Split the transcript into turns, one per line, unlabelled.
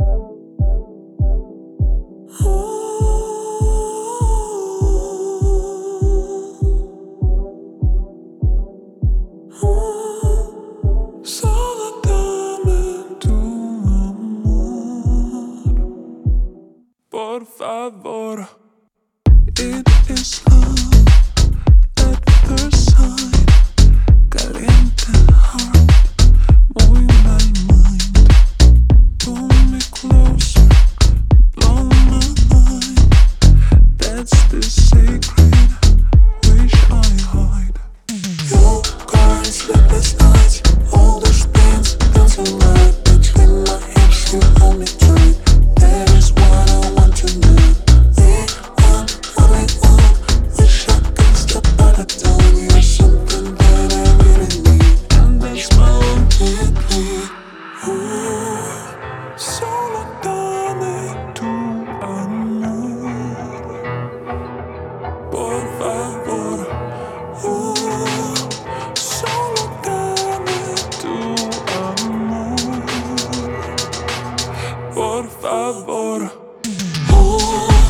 Solo dame tu amor, por favor. It is love at first sight, caliente heart, moving my mind. Pull me closer, blow my mind. That's the secret wish I hide. Your crying sleepless nights, all those pains dancing right between my hips. You hold me tight. That is what I want to know. We want what we want. Wish I could stop, but I don't. You're something that I really need, and that's my only plea. Solo dame tu amor, por favor. Solo dame tu amor, por favor.